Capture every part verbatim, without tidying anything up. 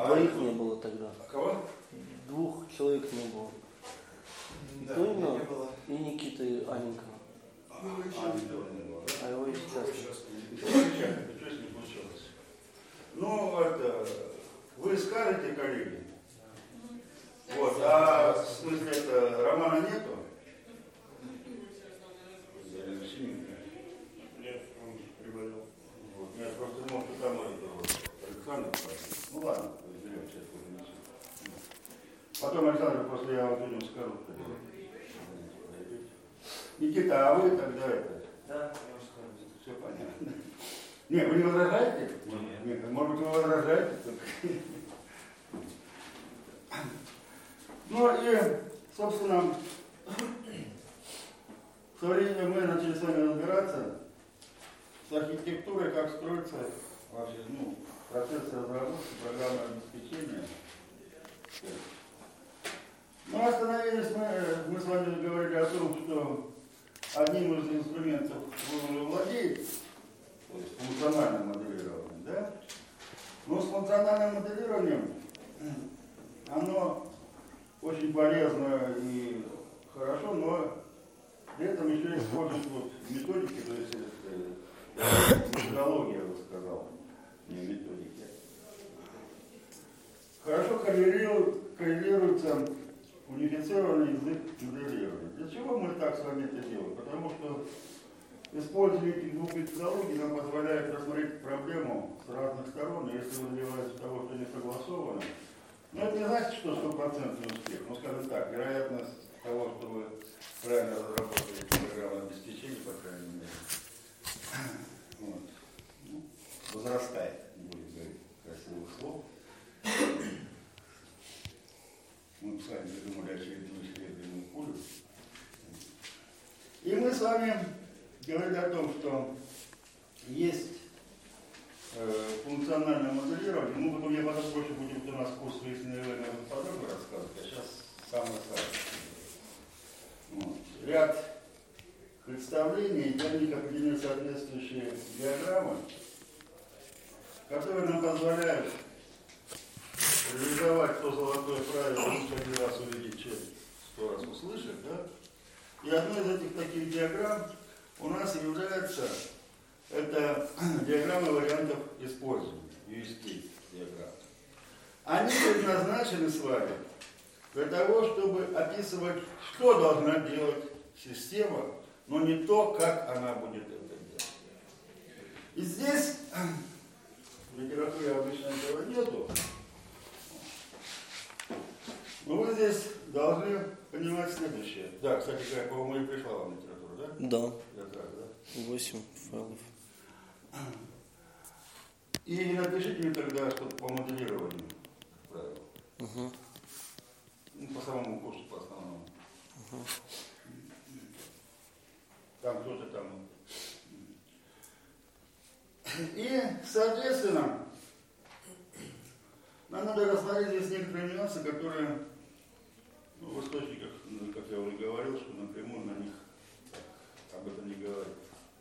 Двоих не было тогда. А кого? Двух человек не было. Да, Тойна не было. и Никита и Аненька. А, не было. А его и сейчас. Случайно, что с ним случилось? Ну, это, вы скажете, коллеги. Вот, а в смысле, это, романа нету? Нет, он приболел. Вот, я просто думал, что там это вот, Александр. Ну ладно, разберем, сейчас уже несу. Потом, Александр, после я вот людям скажу. Никита, а вы тогда это? Да, я уже скажу. Все понятно. Нет, вы не возражаете? Нет. Нет, может быть, вы возражаете? Ну и, собственно, со временем мы начали с вами разбираться с архитектурой, как строится вообще, ну, процесс разработки программного обеспечения. Ну, остановились мы, мы с вами говорили о том, что одним из инструментов вы уже владеете, то есть функциональным моделированием, да? Но с функциональным моделированием оно очень полезно и хорошо, но при этом еще используют вот методики, то есть это, методология, я бы сказал, не методики. Хорошо коррелирует, коррелируется унифицированный язык моделирования. Для чего мы так с вами это делаем? Потому что использование этих двух методологий нам позволяет рассмотреть проблему с разных сторон, и если вы добиваетесь того, что не согласовано, но это не значит, что стопроцентный успех. Ну, скажем так, вероятность того, что вы правильно разработали программное обеспечение, по крайней мере, вот, ну, возрастает, не будем говорить красивых слов. Мы с вами придумали очередную исследовательную пулю. И мы с вами говорили о том, что есть э, функциональное моделирование. Ну, потом я потом больше будем у нас курс выяснения подробно рассказывать, а сейчас самое-самое. Вот. Ряд представлений, для них определены соответствующие диаграммы, которые нам позволяют реализовать то золотое правило, лучше один раз увидеть, чем сто раз услышать, да? И одной из этих таких диаграмм у нас является это диаграмма вариантов использования, ю эс кей диаграмма. Они предназначены с вами для того, чтобы описывать, что должна делать система, но не то, как она будет это делать. И здесь в литературе обычно этого нету. Но вы здесь должны понимать следующее. Да, кстати говоря, по-моему, и пришла вам литература, да? Да. Да, да, да. Восемь файлов. И напишите мне тогда, что по моделированию правил. Угу. Ну, по самому курсу, по основному. Угу. Там кто-то там. И, соответственно, нам надо рассмотреть здесь некоторые нюансы, которые, ну, в источниках, как я уже говорил, что напрямую на них так, об этом не говорят.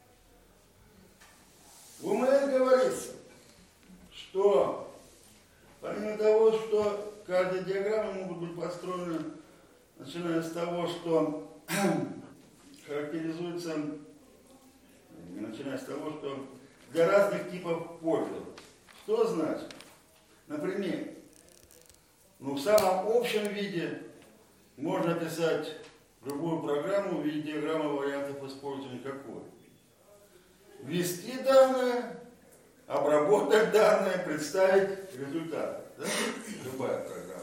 В УМЛ говорится, что помимо того, что каждая диаграмма могут быть построены, начиная с того, что характеризуется, начиная с того, что для разных типов пользователей. Что значит? Например, ну, в самом общем виде можно писать любую программу в виде диаграммы вариантов использования какой. Ввести данные, обработать данные, представить результаты. Да? Любая программа.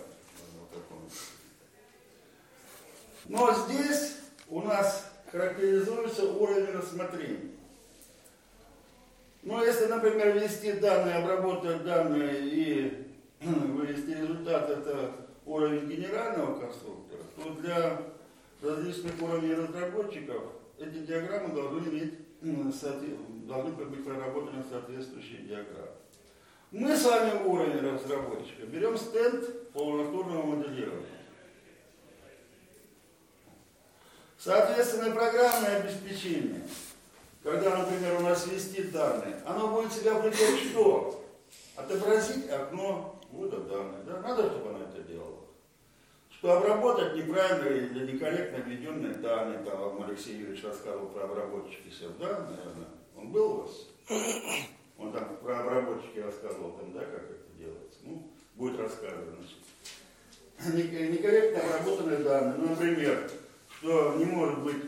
Но здесь у нас характеризуется уровень рассмотрения. Ну, если, например, ввести данные, обработать данные и вывести результат, это уровень генерального конструктора, то для различных уровней разработчиков эти диаграммы должны иметь, должны быть проработаны соответствующие диаграммы. Мы с вами уровень разработчика берем стенд полнотурного моделирования. Соответственно, программное обеспечение, когда, например, у нас ввести данные, оно будет себя включать что? Отобразить окно вводов данных, да? Надо, чтобы она это делала. Что обработать неправильно или некорректно введенные данные, там вам Алексей Юрьевич рассказывал про обработчики сев, да, наверное? Он был у вас? Он там про обработчики рассказывал, там, да, как это делается. Ну, будет рассказывать, значит. Некорректно обработанные данные, ну, например, что не может быть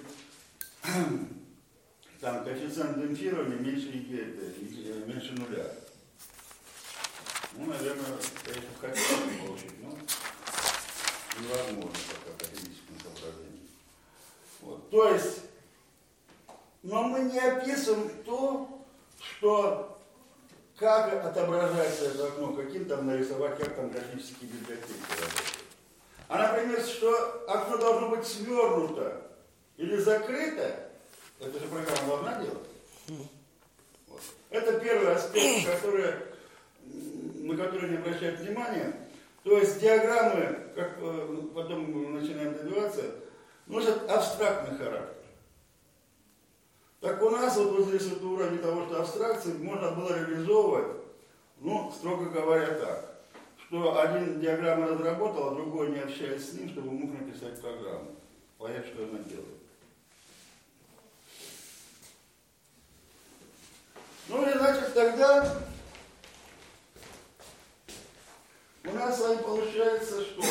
там коэффициент демпфирования меньше, меньше нуля. Ну, наверное, конечно, хотелось бы получить, но невозможно пока по физическим соображениям. Вот. То есть, но мы не описываем то, что, как отображается это окно, каким там нарисовать, как там графические библиотеки работают. А, например, что окно должно быть свернуто или закрыто, это же программа должна делать. Вот. Это первый аспект, который, на который не обращают внимания. То есть диаграммы, как потом мы начинаем добиваться, носят абстрактный характер. Так у нас вот, вот здесь вот уровень того, что абстракции можно было реализовывать, ну, строго говоря, так, что один диаграмму разработал, а другой, не общаясь с ним, чтобы мог написать программу, понять, что она делает. Ну и значит тогда у нас с вами получается что?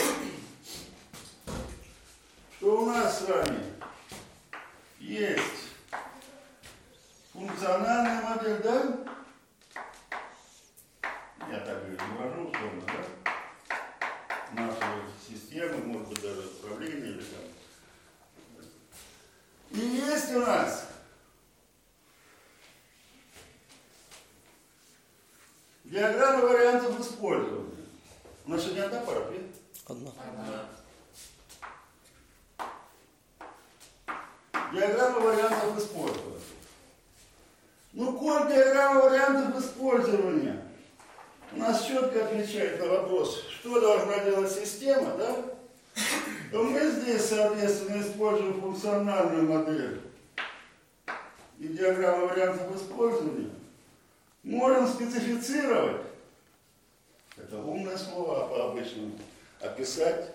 Что у нас с вами есть функциональная модель, да? Я так ее изображу, условно, да? Нашей системы, может быть, даже управления или там. И есть у нас диаграмма вариантов использования. У нас сегодня одна пара, нет? Одна. Диаграмма вариантов использования. Ну, коль диаграмма вариантов использования у нас четко отвечает на вопрос, что должна делать система, да? То мы здесь, соответственно, используем функциональную модель и диаграмму вариантов использования. Можем специфицировать, это умное слово по-обычному, описать,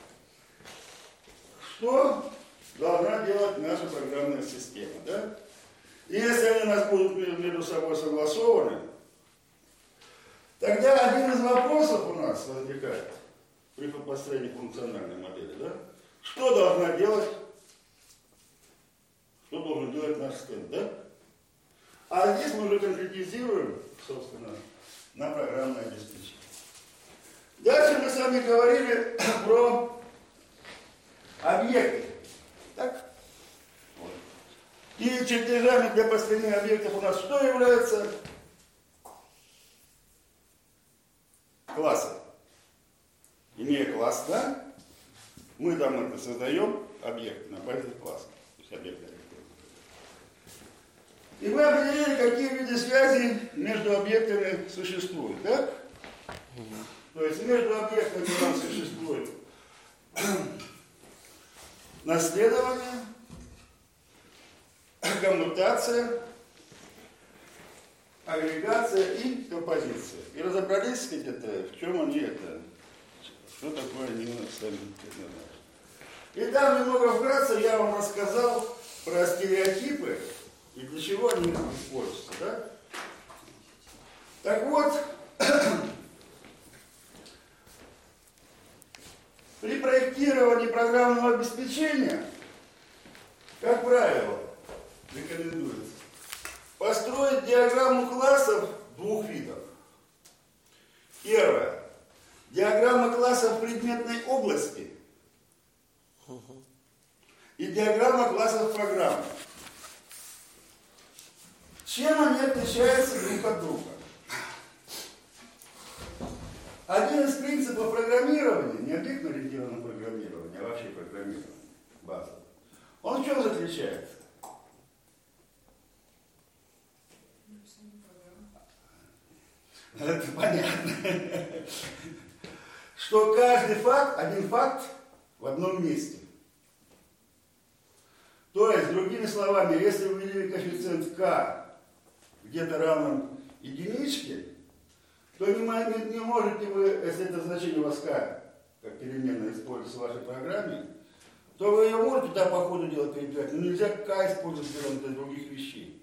что должна делать наша программная система, да? И если они у нас будут между собой согласованы, тогда один из вопросов у нас возникает при построении функциональной модели, да? Что должна делать, что должен делать наш стенд, да? А здесь мы уже конкретизируем, собственно, на программное обеспечение. Дальше мы с вами говорили про объекты. Так? Вот. И чертежами для построения объектов у нас что является? Классы. Имея класс, да, мы там это создаем объект на базе класса. То есть объекты. И мы определили, какие виды связи между объектами существуют, да? То есть между объектами у нас существует наследование, коммутация, агрегация и композиция. И разобрались, это, в чем они это, что такое они сами предназначены. И там немного вкратце я вам рассказал про стереотипы и для чего они используются, да? Так вот, при проектировании программного обеспечения, как правило, рекомендуется построить диаграмму классов двух видов. Первое. Диаграмма классов предметной области и диаграмма классов программы. Чем они отличаются друг от друга? Один из принципов программирования, не объектно-ориентированного программирования, а вообще программирования, базового, он в чем заключается? Это понятно. Что каждый факт, один факт в одном месте. То есть, другими словами, если вы ввели коэффициент k где-то равным единичке, то то не, мо- не можете вы, если это значение у вас k, как переменная используется в вашей программе, то вы ее можете туда по ходу дела перебирать, но нельзя k использовать для других вещей.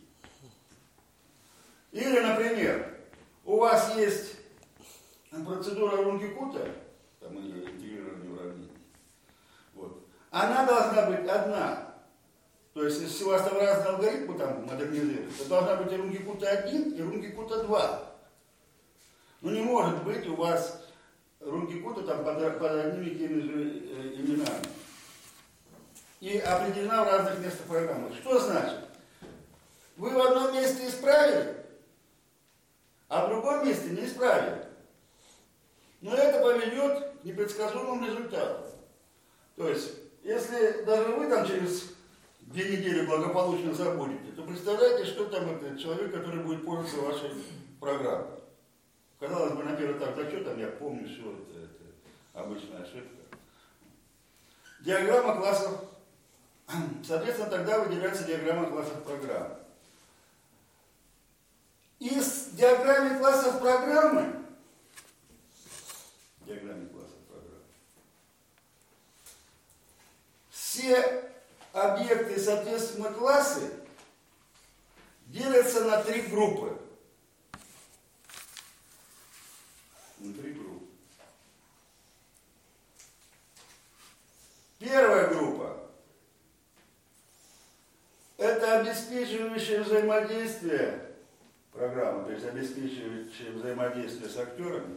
Или, например, у вас есть процедура Рунгекута, там или интегрирование уравнений. Вот. Она должна быть одна. То есть, если у вас там разные алгоритмы там модернизируют, то должна быть и Рунгекута один, и Рунгекута два. Но не может быть у вас Рунгекута там под, под одними и теми же э, именами. И определена в разных местах программы. Что значит? Вы в одном месте исправили, а в другом месте не исправили. Но это поведет к непредсказуемым результатам. То есть, если даже вы там через две недели благополучно забудете, то представляете, что там это человек, который будет пользоваться вашей программой. Казалось бы, на первый этап, да что там, я помню все, это, это обычная ошибка. Диаграмма классов, соответственно, тогда выделяется диаграмма классов программы. Из диаграммы классов программы, диаграмме классов программы, все объекты, соответственно, классы делятся на три группы. На три группы. Первая группа – это обеспечивающее взаимодействие программы, то есть обеспечивающее взаимодействие с актерами.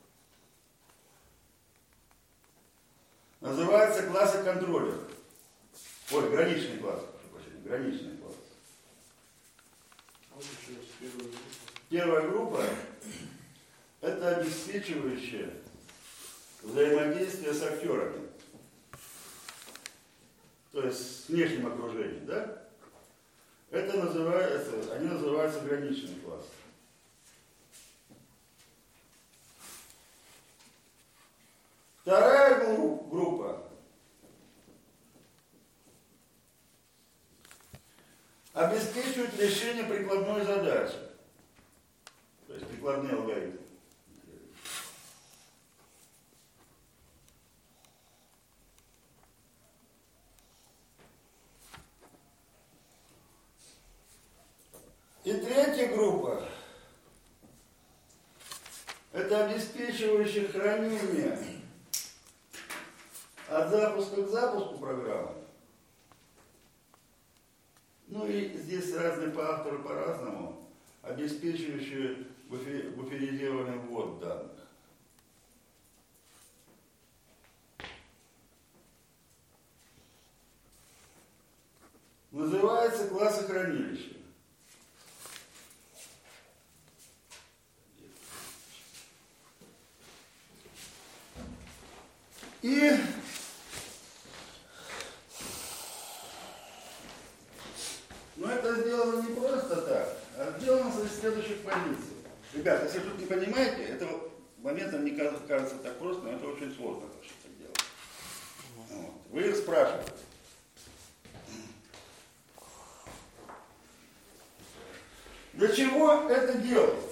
Называется классы контроллеров. Ой, граничный класс, прошу прощения, граничный класс. Первая группа – это обеспечивающее взаимодействие с актерами, то есть с внешним окружением, да? Это называется, они называются граничный класс. Вторая группа обеспечивает решение прикладной задачи, то есть прикладные алгоритмы. И третья группа – это обеспечивающее хранение от запуска к запуску программы. Ну и здесь разные по автору по-разному, обеспечивающие буферизированный ввод данных. Называется классы хранилища. И но это сделано не просто так, а сделано из следующих позиций. Ребята, если тут не понимаете, это моментом не кажется, кажется так просто, но это очень сложно это делать. Вот. Вы спрашиваете. Для чего это делается?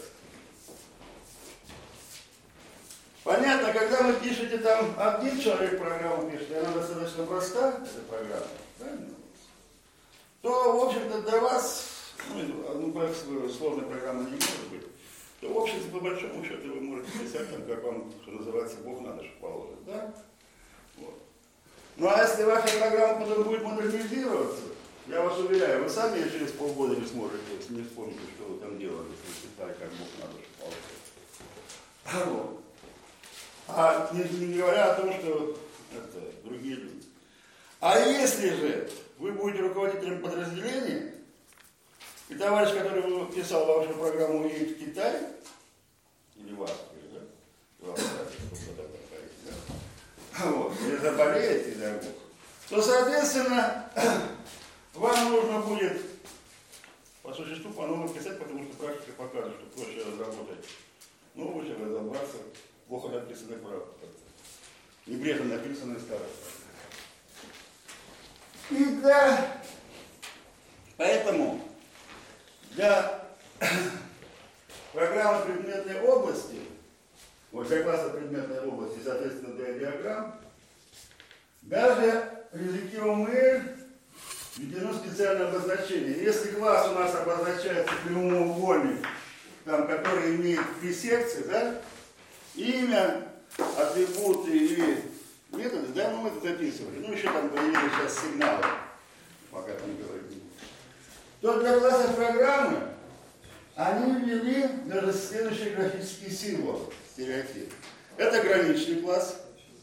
Понятно, когда вы пишете там один человек программу пишет, и она достаточно проста, эта программа, правильно? То, в общем-то, для вас, ну, ну сложная программа не может быть, то, в общем-то, по большому счету вы можете писать, там, как вам, что называется, Бог надо, что положит, да? Вот. Ну, а если ваша программа потом будет модернизироваться, я вас уверяю, вы сами ее через полгода не сможете, если не вспомните, что вы там делали, если вы писали, как Бог надо, что положит. Вот. А не, не говоря о том, что это другие люди. А если же вы будете руководителем подразделения, и товарищ, который писал вашу программу, уедет в Китай, или в Австрию, да? В Австрию, да? Вот, или заболеет, и дай Бог, то, соответственно, вам нужно будет по существу по-новому писать, потому что практика показывает, что проще разработать новую, чем разобраться в плохо написанной правде. Небрежно написанной старой. И для... Поэтому для программы предметной области вот для класса предметной области, соответственно, для диаграмм, даже в языке ОМЛ введено специальное обозначение. Если класс у нас обозначается прямоугольник, там, который имеет три секции, да, имя, атрибуты и методы, да, ну мы это записывали. Ну еще там появились сейчас сигналы, пока там говорить не буду. То для классов программы они ввели даже следующий графический символ, стереотип. Это граничный класс.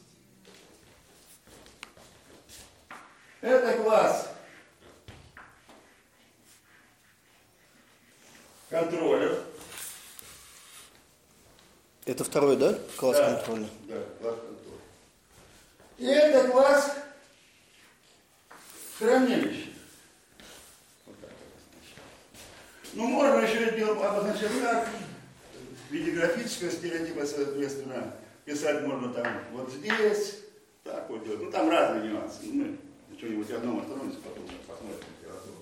Это класс контроллер. Это второй, да? Класс Да, контроля. да, класс контроля. И это класс хранилища. Вот так обозначаем. Ну, можно еще это обозначать так, в виде графического стереотипа, соответственно, писать можно там вот здесь, так вот делать. Ну, там разные нюансы. Ну, мы что-нибудь одном остановимся, потом посмотрим литературу.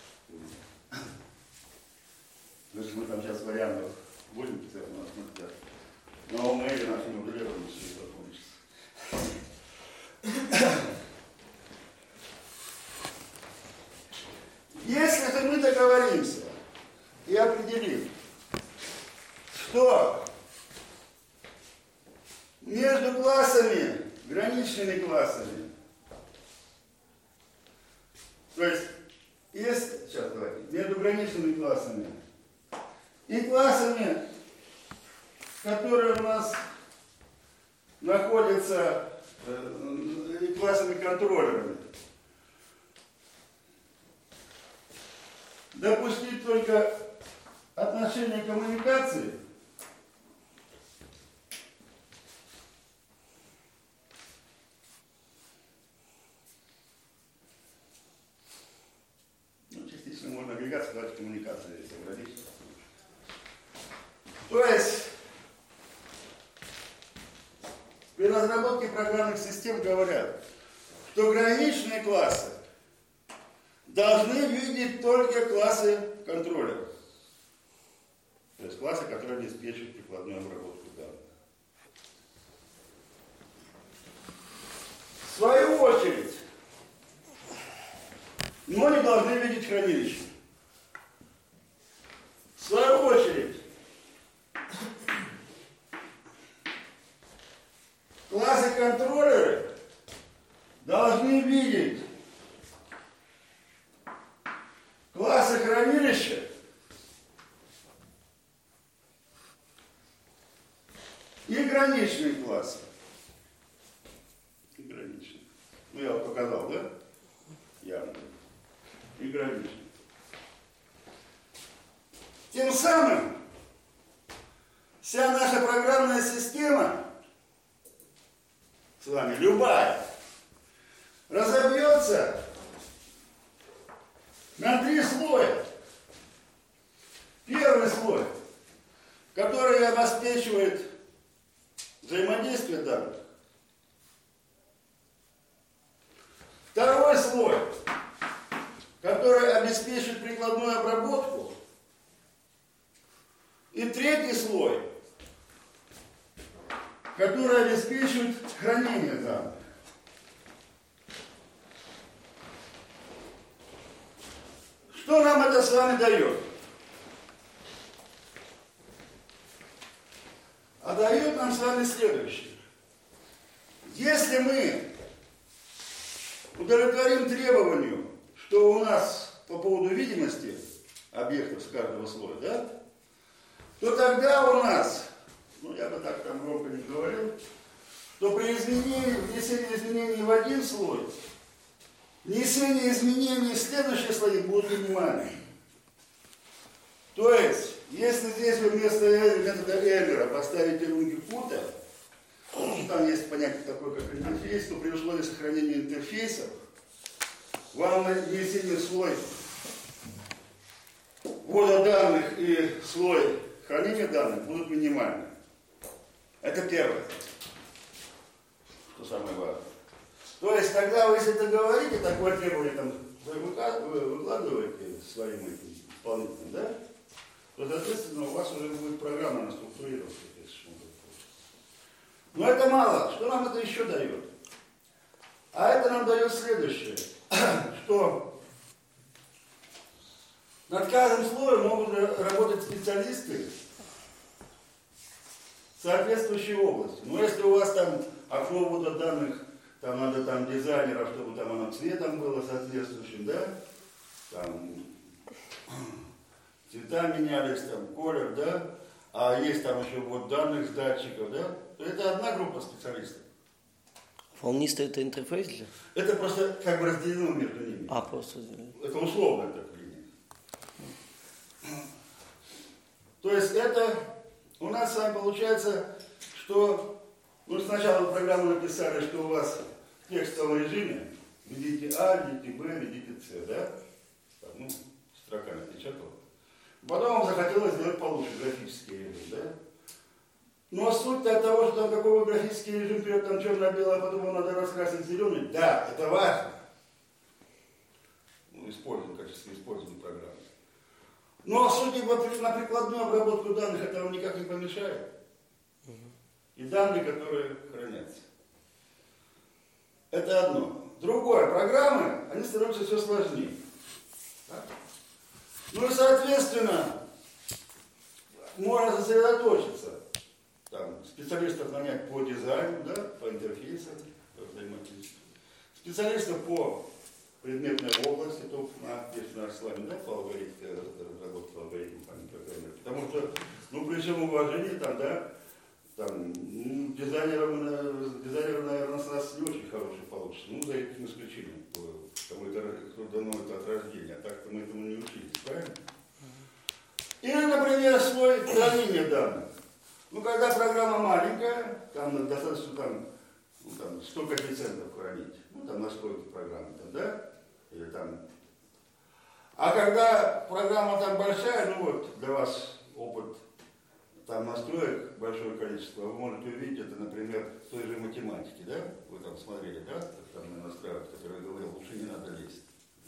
Значит, мы там сейчас вариантов будем писать, у нас мы на ОМЛ нашей моделировании все это получится. Если же мы договоримся и определим, что между классами, граничными классами, то есть, если, сейчас давайте, между граничными классами и классами, которые у нас находятся, э, и классами-контроллерами, допустить только отношение коммуникации, ну, частично можно агрегат сказать коммуникации, если ограничить. То есть при разработке программных систем говорят, что граничные классы должны видеть только классы контроллеров. То есть классы, которые обеспечивают прикладную обработку данных. В свою очередь, но не должны видеть хранилище. В свою очередь, классы контроллеры должны видеть классы хранилища и граничные классы. И граничные. Ну, я вот показал, да? Явно. И граничные. Тем самым вся наша программная система с вами, любая, разобьется на три слоя. Первый слой, который обеспечивает взаимодействие данных. Второй слой, который обеспечивает прикладную обработку. И третий слой, который обеспечивает хранение данных. Что нам это с вами дает? А дает нам с вами следующее. Если мы удовлетворим требованию, что у нас по поводу видимости объектов с каждого слоя, да, то тогда у нас, ну я бы так там громко не говорил, что при изменении, внесении изменений в один слой, внесение изменений в следующие слои будут минимальны. То есть, если здесь вы вместо метода Эйлера поставите рунги Кута, ну, там есть понятие такое, как интерфейс, то при условии сохранения интерфейсов вам внесение в слой ввода данных и слой хранения данных будут минимальны. Это первое, что самое важное. То есть, когда вы, если это говорите, такое требование там, вы выкладываете своим этим исполнителям, да, то, соответственно, у вас уже будет программа наструктурироваться. Но это мало. Что нам это еще дает? А это нам дает следующее, что над каждым слоем могут работать специалисты соответствующей области. Но если у вас там окно ввода данных, там надо там дизайнера, чтобы там оно цветом было соответствующим, да? Там цвета менялись, там колер, да? А есть там еще ввод данных с датчиков, да? То это одна группа специалистов. Волнисты это интерфейс же? Это просто как бы разделено между ними. А, просто. Это условно так или нет. То есть это у нас с вами получается, что ну, сначала вы программу написали, что у вас в текстовом режиме введите А, введите Б, введите С, да? Там, ну, строка напечатала. Потом вам захотелось сделать получше графический режим, да? Но суть-то от того, что там какой графический режим вперед, там черно-белое, а потом его надо раскрасить зеленый, да, это важно. Ну, используем, в качестве использования программы. Но суть на прикладную обработку данных этого никак не помешает. И данные, которые хранятся. Это одно. Другое, программы, они становятся все сложнее. Так? Ну и соответственно, можно сосредоточиться. Там, специалистов нанять по дизайну, да, по интерфейсам, по взаимодействию. Специалистов по предметной области, то на, здесь наш с вами, да, по алгоритму, разработке алгоритмов, а не программирования. Потому что, ну, при всем уважении, там, да, там, ну, дизайнерам, дизайнерам, наверное, с нас не очень хороший получится, ну, за этим исключением, потому что дано это от рождения, а так-то мы этому не учились, правильно? Или, например, слой хранения данных. Ну, когда программа маленькая, там достаточно там, ну, там сто коэффициентов хранить, ну, там настройки программы, там, да, или там. А когда программа там большая, ну вот, для вас опыт там настроек большое количество, вы можете увидеть это, например, в той же математике, да, вы там смотрели, да, там настроек, который я говорил, лучше не надо лезть.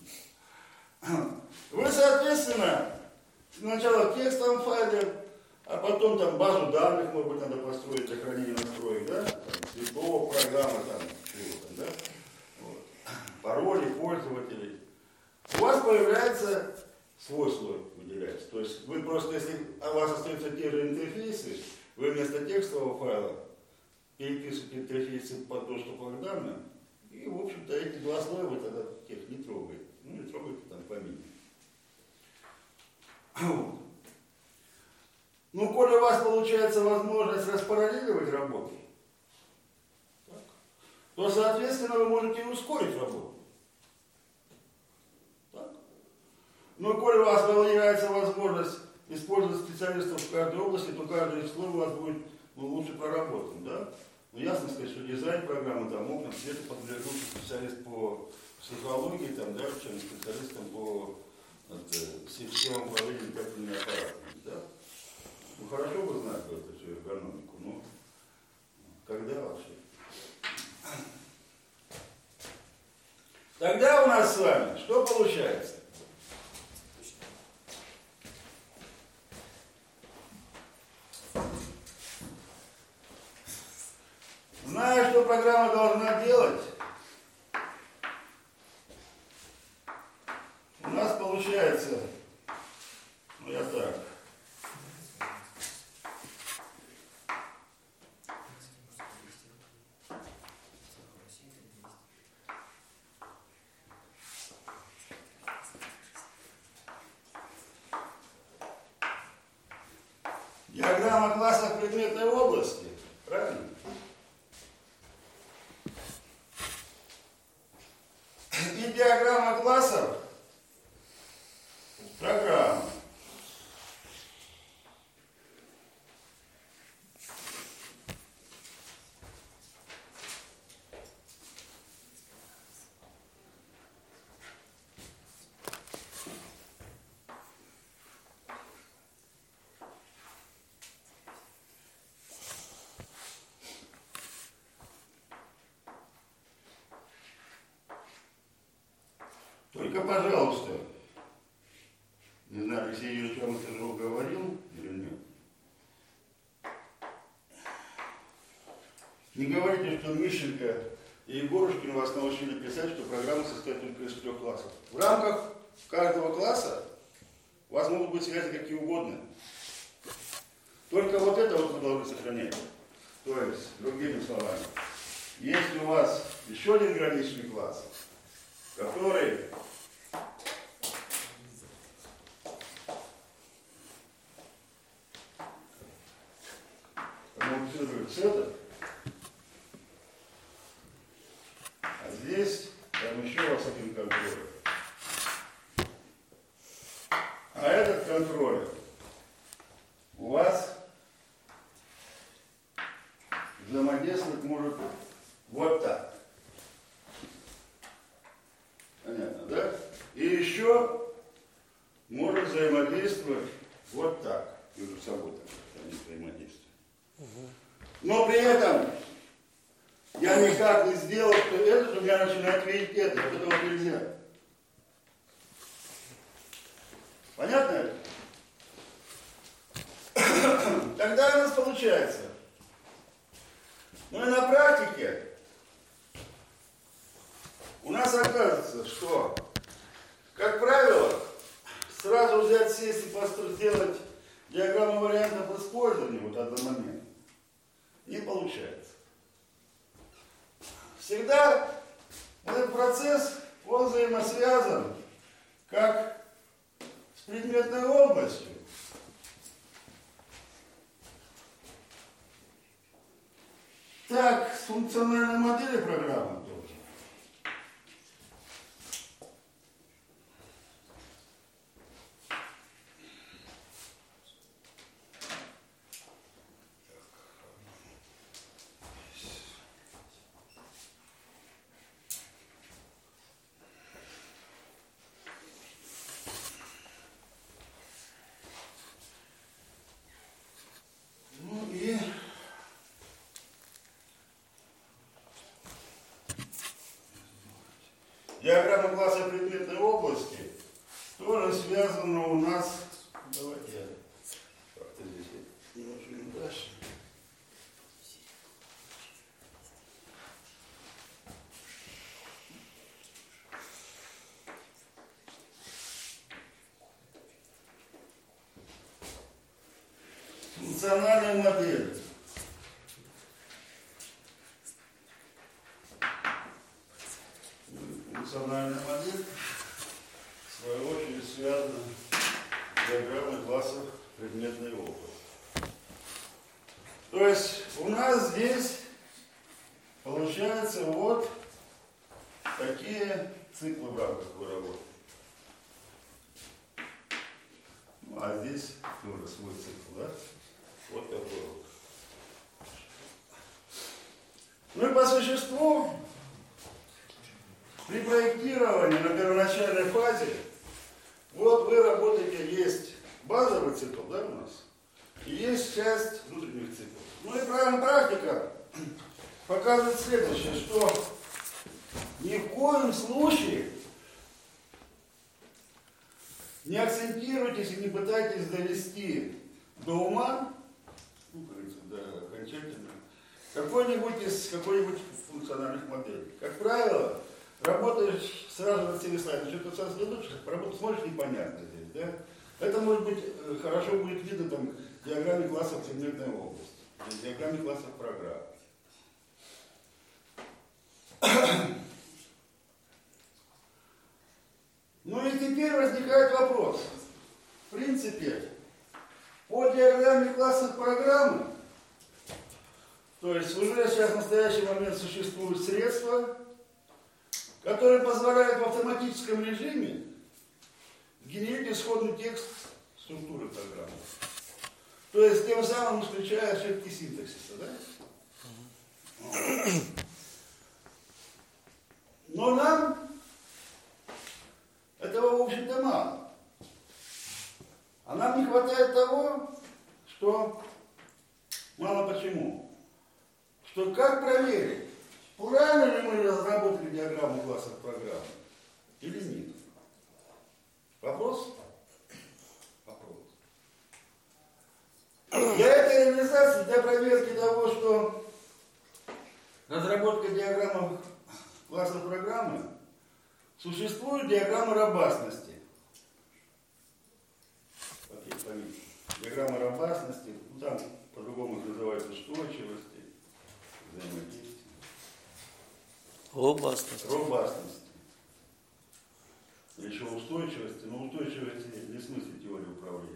Вы, соответственно, сначала в текстовом файле, а потом там базу данных, может быть, надо построить для хранения настроек, да? Там, цветов, программы, там, чего там, да? Вот. Пароли, пользователей. У вас появляется свой слой, выделяется. То есть вы просто, если у вас остаются те же интерфейсы, вы вместо текстового файла переписываете интерфейсы по доступу к данным, и, в общем-то, эти два слоя вы тогда тех не трогаете. Ну, не трогаете там по минимуму. Ну, коли у вас получается возможность распараллеливать работу, так, то, соответственно, вы можете ускорить работу. Так. Но коли у вас появляется возможность использовать специалистов в каждой области, то каждый слой у вас будет, ну, лучше проработан. Да? Ну, ясно сказать, что дизайн программы, там, окна, цвета подберут специалист по психологии, там, да, чем специалистам по это, системам управления летательными аппаратами. Да? Ну, хорошо бы знать эту всю эргономику, но когда вообще? Тогда у нас с вами что получается? Зная, что программа должна делать, у нас получается, ну я так, диаграмма класса предметной области, правильно? И диаграмма классов программы. Только, пожалуйста, не знаю, Алексей Юрьевич вам это же говорил или нет. Не говорите, что Мищенко и Егорушкин вас научили писать, что программа состоит только из трех классов. В рамках каждого класса у вас могут быть связи какие угодно. Только вот это вот вы должны сохранять. То есть, другими словами, если у вас еще один граничный класс, который коммуницирует с этим, а здесь там еще у вас один контроллер. А этот контроллер у вас взаимодействовать может вот так. Понятно, да? И еще может взаимодействовать вот так. Между собой так, они взаимодействуют. Угу. Но при этом я никак не сделал, что этот у меня начинает видеть это. Вот этого нельзя. Понятно это? Тогда у нас получается. Ну и на практике у нас оказывается, что, как правило, сразу взять, сесть и построить, сделать диаграмму вариантов использования вот одномоментно не получается. Всегда этот процесс, он взаимосвязан как с предметной областью, так с функциональной моделью программы тоже. Диаграмма класса предметной области тоже связана у нас. Давайте я как-то здесь немножко дальше. Функциональная модель. Функциональная модель, в свою очередь, связана с диаграммой классов предметной области. То есть у нас здесь получается вот такие циклы, в рамках вы работаете. Ну, а здесь тоже свой цикл, да? Вот такой вот. Ну и по существу, при проектировании на первоначальной фазе, вот вы работаете, есть базовый цикл, да, у нас, и есть часть внутренних циклов. Ну и правильная практика показывает следующее, что ни в коем случае не акцентируйтесь и не пытайтесь довести до ума, ну, как говорится, до окончательно, какой-нибудь из какой-нибудь функциональных моделей. Как правило, работаешь сразу над всеми слайдами, что-то сразу следуешь, работу смотришь, непонятно здесь, да? Это может быть, хорошо будет видно там в диаграмме классов предметной области, в диаграмме классов программ. Ну и теперь возникает вопрос. В принципе, по диаграмме классов программы, то есть уже сейчас в настоящий момент существуют средства, которые позволяют в автоматическом режиме генерировать исходный текст структуры программы. То есть тем самым исключая ошибки синтаксиса, да? Но нам этого, в общем-то, мало. А нам не хватает того, что мало почему. Что как проверить, правильно ли мы разработали диаграмму классов программы или нет? Вопрос? Вопрос. Для этой реализации, для проверки того, что диаграммах классов программы существует диаграмма робастности. Диаграмма робастности, ну, там по-другому называется устойчивости, взаимодействия. Робастность. Робастности. Или еще устойчивости, но устойчивости не в смысле теории управления.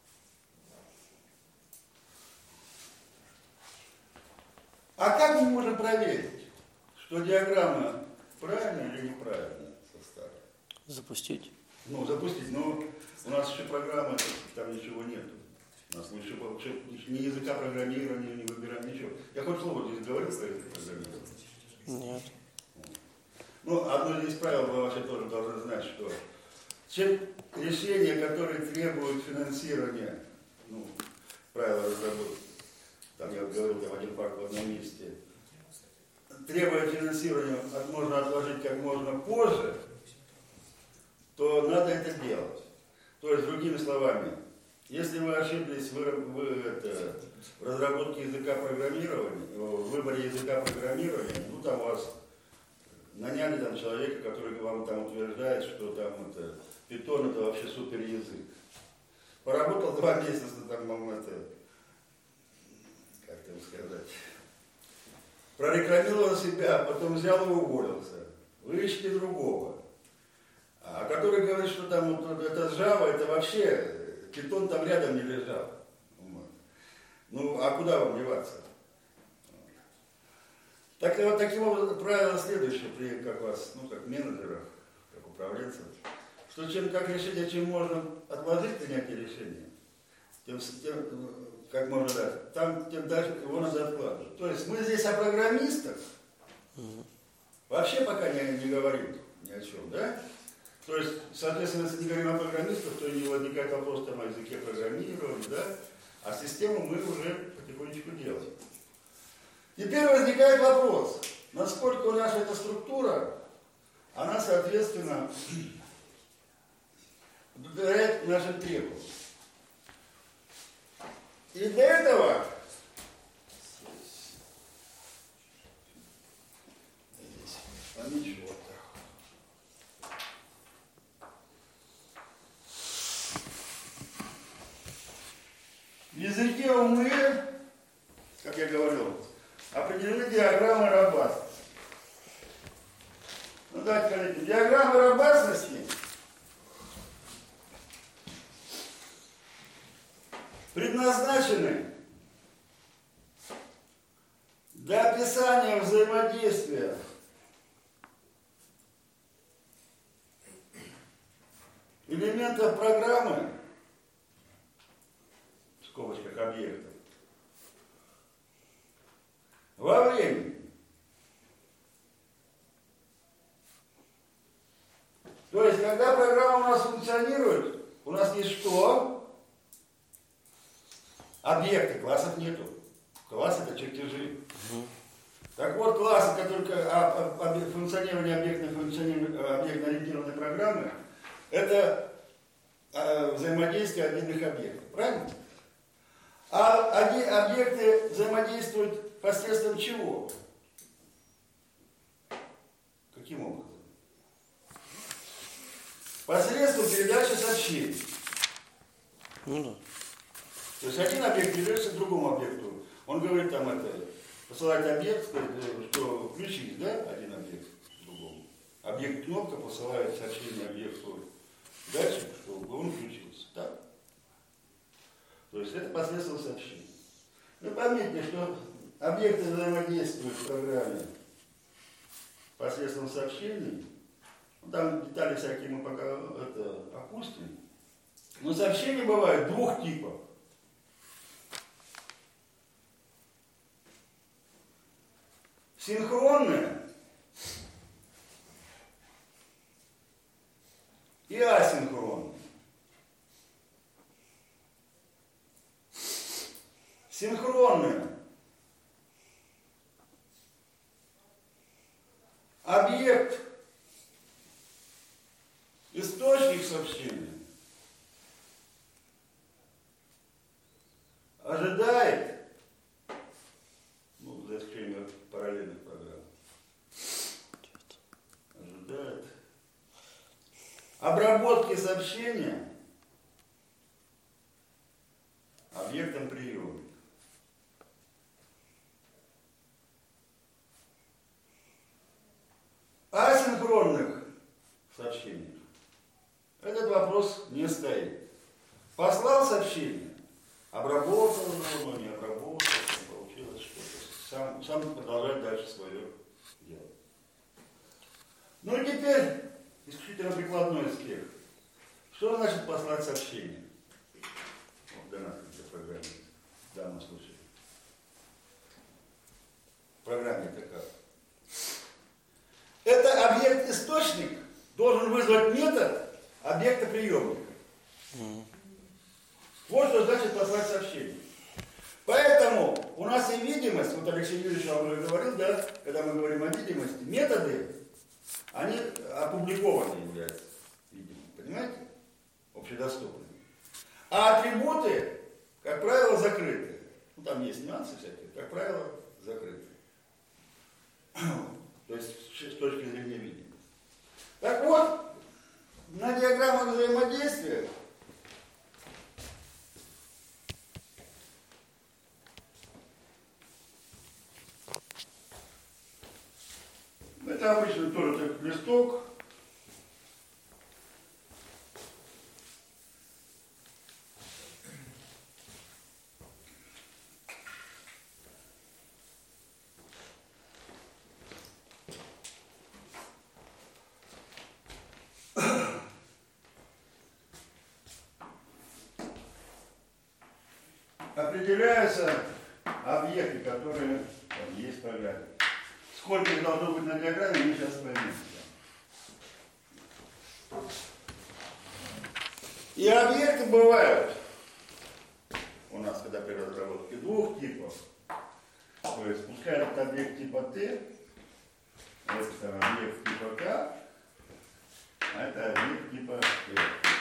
А как мы можем проверить, что диаграмма правильная или неправильная составлена? Запустить. Ну, запустить, но у нас еще программы, там ничего нет. У нас мы еще, еще ни языка программирования, не выбираем ничего. Я хоть слово здесь говорил про язык программирования? Нет. Ну, одно из правил вы вообще тоже должны знать, что решения, которые требуют финансирования, ну, правила разработки, там я говорил, там один факт в одном месте, требуя финансирования, от, можно отложить как можно позже, то надо это делать. То есть, другими словами, если вы ошиблись вы, вы, это, в разработке языка программирования, в выборе языка программирования, ну там у вас наняли там человека, который вам там утверждает, что там это Python это вообще супер язык. Поработал два месяца, там вам это, как там сказать, прорекламировал себя, потом взял и уволился. Вы ищете другого. А который говорит, что там вот, это Java, это вообще Python там рядом не лежал. Ну, а куда вам деваться? Так вот, таким образом, правило следующее, при, как вас, ну, как менеджеров, как управленцев, что чем, как решение, чем можно отложить принятие решения, тем, тем как можно дать, там, тем дальше его надо откладывать. То есть мы здесь о программистах вообще пока не, не говорим ни о чем, да? То есть, соответственно, если не говорим о программистах, то не возникает вопрос там, о языке программирования, да? А систему мы уже потихонечку делаем. Теперь возникает вопрос, насколько наша эта структура, она, соответственно, удовлетворяет нашим требованиям. И для этого здесь, а ничего. В языке умы, как я говорил, определены диаграммы робастности. Ну давайте, коллеги, диаграммы робастности предназначены для описания взаимодействия элементов программы, в скобочках объектов, во времени. То есть, когда программа у нас функционирует, у нас есть что? Объекты, классов нету. Класс это чертежи. Угу. Так вот, классы, которые а, а, функционирование объектной, функционирование объектно-ориентированной программы, это а, взаимодействие отдельных объектов. Правильно? А одни объекты взаимодействуют посредством чего? Каким образом? Посредством передачи сообщений. Ну да. То есть один объект передается другому объекту. Он говорит там это, посылает объект, что включись, да, один объект другому. Объект кнопка посылает сообщение объекту дальше, чтобы он включился. Так? То есть это посредством сообщений. Ну помните, что объекты взаимодействуют в программе посредством сообщений. Ну, там детали всякие мы пока это, опустим. Но сообщения бывают двух типов. Синхронные и асинхронные. Синхронные. Объект, источник сообщения ожидает, ну, за исключением параллельных программ, обработки сообщения объектом приемника. Асинхронных сообщениях этот вопрос не стоит. Послал сообщение, обработал его, не обработал, получилось что-то. Сам, сам продолжает дальше свое дело. Ну и теперь исключительно прикладной успех. Что значит послать сообщение? Вот для нас, для программы, в данном случае. В программе это как? Это объект-источник должен вызвать метод объекта-приемника. Мгм. Вот что значит послать сообщение. Поэтому у нас и видимость, вот Алексей Юрьевич вам уже говорил, да, когда мы говорим о видимости, методы, они опубликованы являются видимыми, понимаете? Общедоступными. А атрибуты, как правило, закрыты. Ну, там есть нюансы всякие, как правило, закрыты. То есть с точки зрения видимости. Так вот, на диаграммах взаимодействия это обычно тоже так листок. Определяются объекты, которые там есть в программе. Сколько их должно быть на диаграмме, мы сейчас поймем. И объекты бывают у нас, когда при разработке, двух типов. То есть, пускай этот объект типа Т, это объект типа К, а это объект типа Л.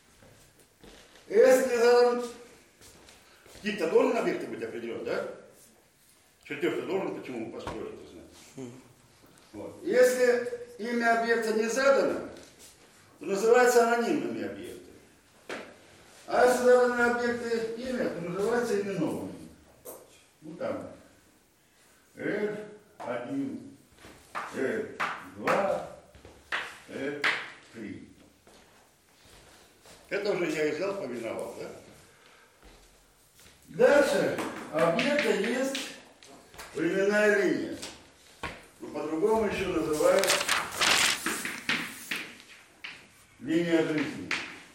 Если задан тип-то должен объект быть определен, да? Чертеж-то должен, почему мы построили, это знаете. Вот. Если имя объекта не задано, то называется анонимными объектами. А если заданы объекты имя, то называется именованными. Ну там эр один, эр два, эр три. Это уже я взял, поминовал, да? Дальше объекта есть временная линия. Но по-другому еще называют линия жизни.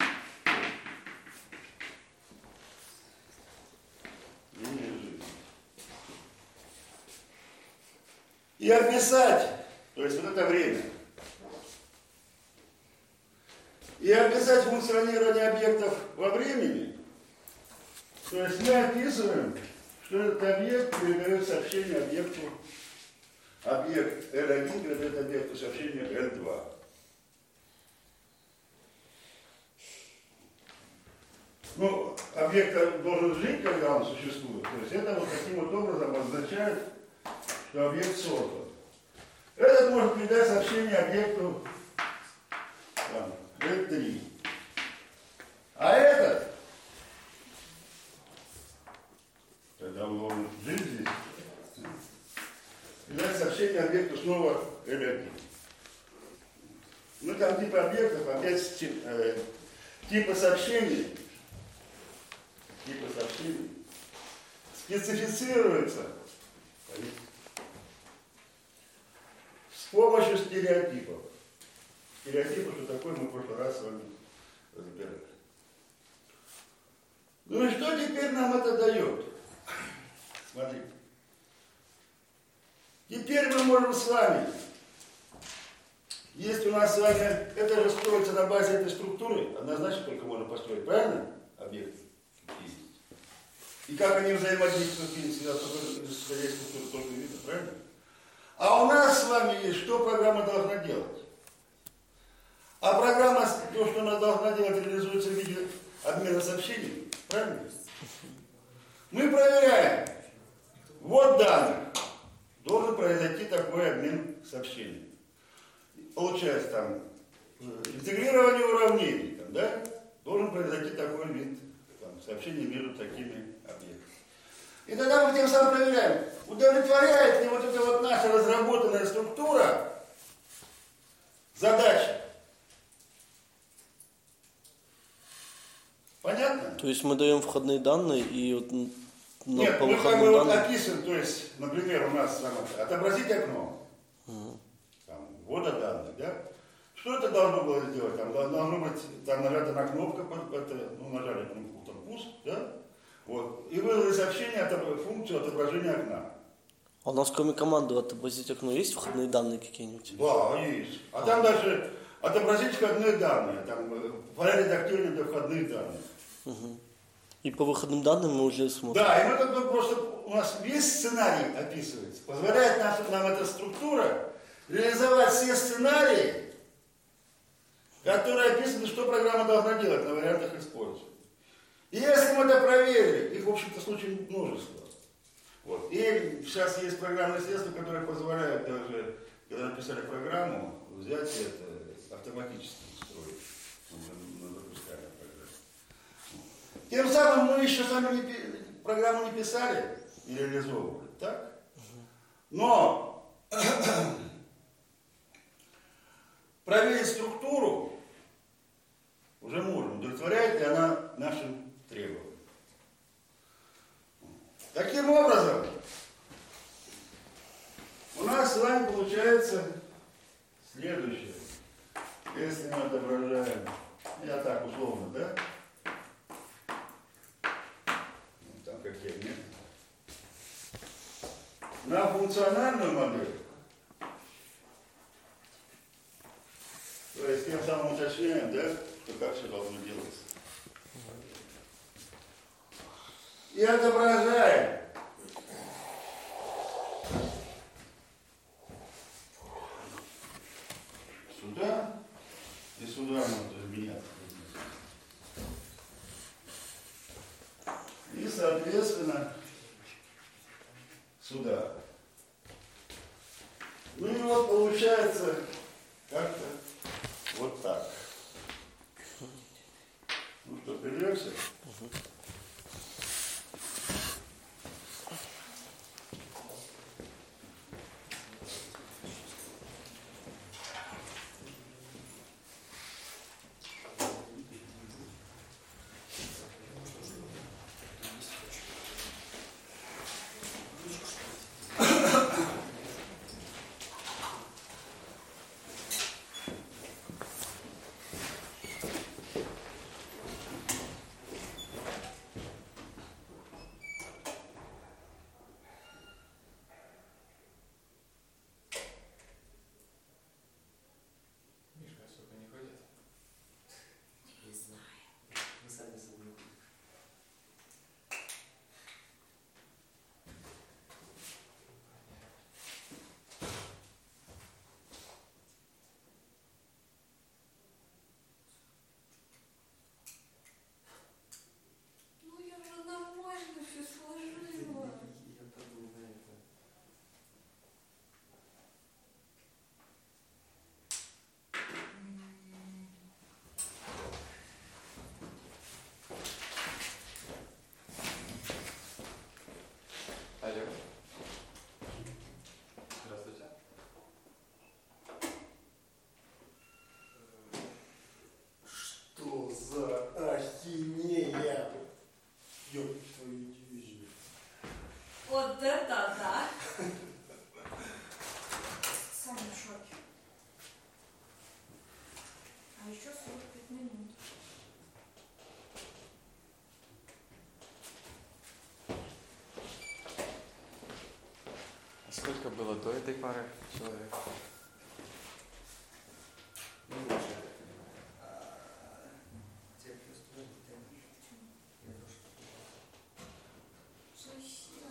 Линия жизни. И описать, то есть вот это время, и описать функционирование объектов во времени, то есть мы описываем, что этот объект передает сообщение объекту, объект эр один передает объекту сообщение эр два. Ну, объект должен жить, когда он существует. То есть это вот таким вот образом означает, что объект создан. Этот может передать сообщение объекту там, эр три. А этот, когда он должен жить здесь, передать сообщение объекту снова эр один. Ну там типа объектов, опять э, типа сообщений, типа сообщений специфицируется с помощью стереотипов. Стереотипы, что такое, мы в прошлый раз с вами разбирали. Ну и что теперь нам это дает? Смотрите. Теперь мы можем с вами, есть у нас с вами, это же строится на базе этой структуры, однозначно только можно построить, правильно? Объекты. И как они взаимодействуют, исходя из структуры, только видно, правильно? А у нас с вами есть, что программа должна делать? А программа, то, что она должна делать, реализуется в виде обмена сообщений, правильно? Мы проверяем. Вот данных. Должен произойти такой обмен сообщений. Получается там интегрирование уравнений, там, да, должен произойти такой вид там, сообщения между такими объектами. И тогда мы тем самым проверяем, удовлетворяет ли вот эта вот наша разработанная структура задачи. Понятно? То есть мы даем входные данные и вот н- на- Нет, по мы как выходным бы вот данным. описываем, то есть, например, у нас там, отобразить окно, Мгм. там, ввода данных, да? Что это должно было сделать? Там должно быть, там нажата на кнопку, под, под, ну, нажали кнопку, там, пуск, да? Вот. И вызвали сообщение, отобра- функцию отображения окна. А у нас кроме команды отобразить окно есть входные данные какие-нибудь? Да, есть. А там дальше отобразить входные данные, там, э, файл редактирования для входных данных. Мгм. И по выходным данным мы уже смотрим. Да, и мы как бы просто, у нас весь сценарий описывается. Позволяет нам, нам эта структура реализовать все сценарии, которые описаны, что программа должна делать на вариантах использования. И если мы это проверили, их, в общем-то, случаев множество. Вот. И сейчас есть программные средства, которые позволяют даже, когда написали программу, взять и это автоматически строить. Мы запускаем программу. Тем самым мы еще сами не, пи- программу не писали и реализовывали, так? Но проверить структуру уже можем, удовлетворяет ли она нашим требованиям. Таким образом, у нас с вами получается следующее. Если мы отображаем, я так условно, да? Ну, там какие нет. На функциональную модель, то есть тем самым уточняем, да, что как все должно делаться. И отображаем сюда и сюда надо менять. И, соответственно, сюда. Ну и вот получается как-то вот так. Ну что, придется? Мишка особо не ходит. Не знаю. Мы сами с собой не ходим. Ну я же нормально все сложила. Я подумал на это. Алло. Здравствуйте. Что за ахинея? Ёб твою дивизию. Вот это да. Сами в шоке. А еще сорок пять минут. А сколько было до этой пары человек? Ну, больше, я так понимаю. А, те плюс твой, ты я тоже. Совсем.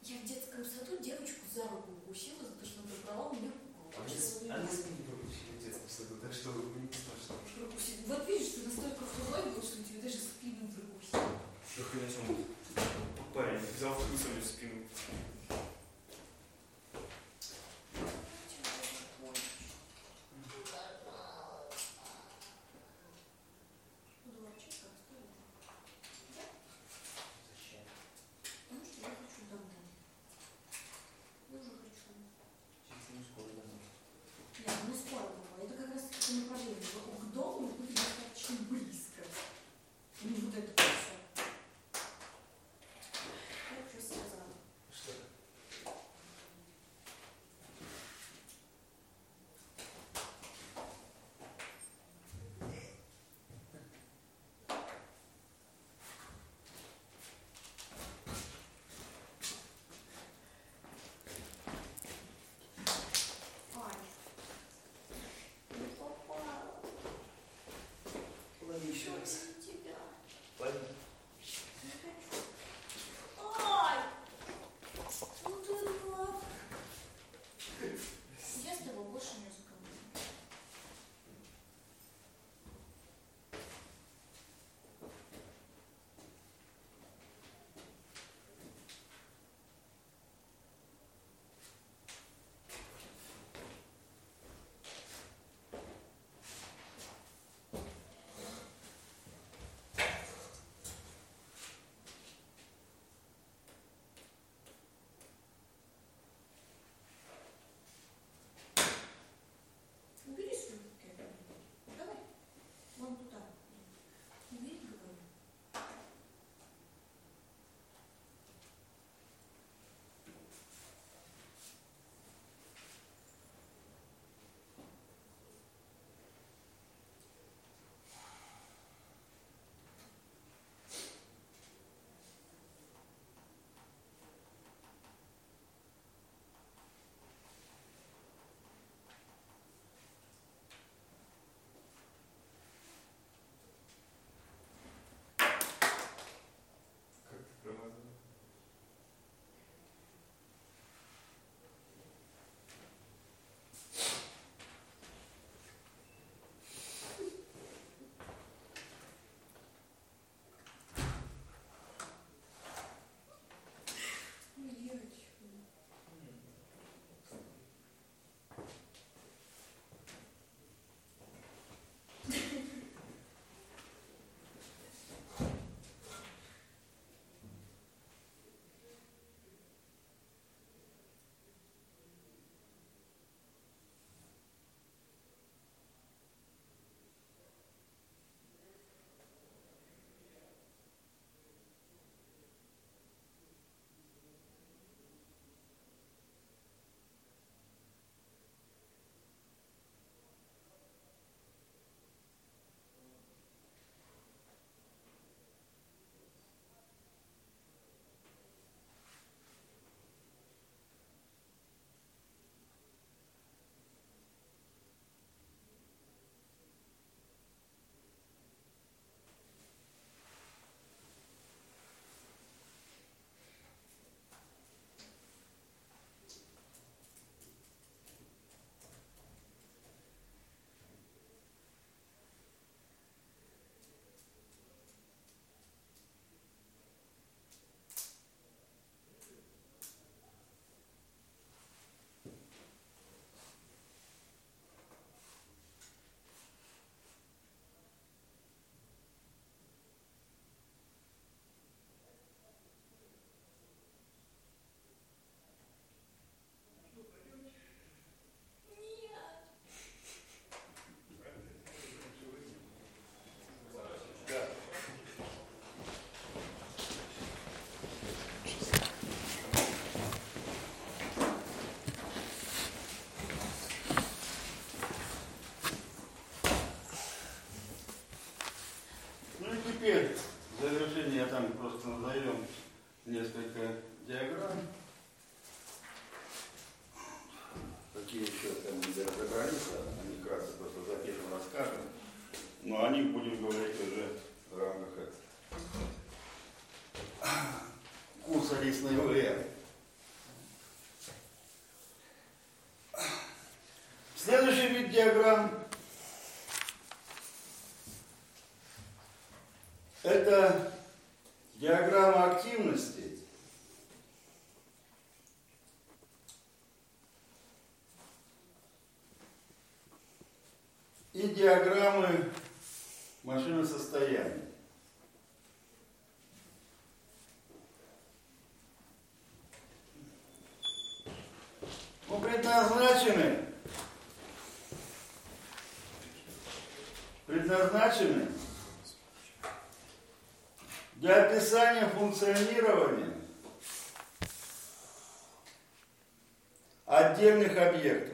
Я в детском саду девочку за руку укусила, за то, что она забрала у меня куклу. А мы а мы с ним пропустили в детском саду, так что не страшно. Прокусить. Вот видишь, ты настолько худой был, что тебе даже спину прокусил. Да хрена чем парень взял вкусами в спину. К дому будет достаточно близко. Не вот это все. Я уже сказала. Что? Ай. Не попала. Лови еще Что раз. для тебя? Лови. Не хочу. Ай! Ну ты дурак. Я с тобой больше не разговариваю. Убери свою руку. Давай. Вон туда. Убери, говорю. Как ты промазала? Блядь. Ну и теперь в завершение там просто назовем несколько диаграмм. Какие еще там не разобрались, они вкратце просто запишем, расскажем. Но о них будем говорить уже в рамках этого курса «Лесной угля». диаграмма активности и диаграммы машины состояния. Ну, предназначены, предназначены для описания функционирования отдельных объектов.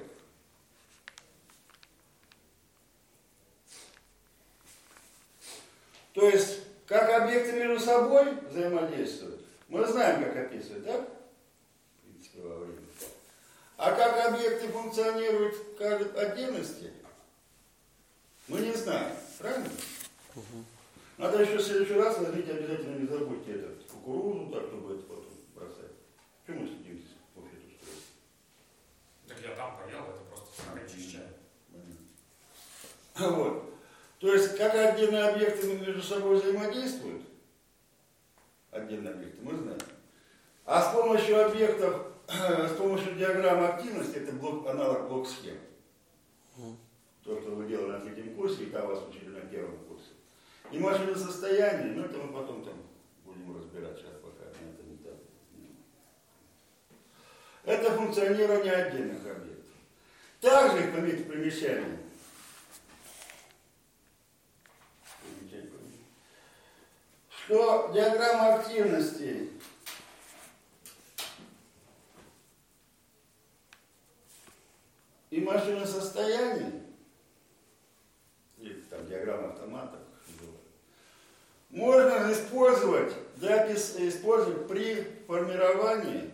То есть, как объекты между собой взаимодействуют, мы знаем, как описывать, да? В принципе, во времени. А как объекты функционируют в каждой отдельности, мы не знаем. Правильно? Угу. Надо еще в следующий раз возьмите, обязательно не забудьте этот кукурузу, так, чтобы это потом бросать. Почему мы сидим в буфету устроить? Так я там поел, это просто очищаю. Вот. То есть, как отдельные объекты между собой взаимодействуют, отдельные объекты, мы знаем. А с помощью объектов, с помощью диаграммы активности, это блок, аналог блок-схем. Mm. То, что вы делали на третьем курсе, и там вас учили на первом курсе. И машины состояния, ну это мы потом там будем разбирать, сейчас пока это не так. Это функционирование отдельных объектов. Также, пометьте примечание, что диаграмма активности и машина состояния, или там диаграмма автомата, можно использовать, для, использовать при формировании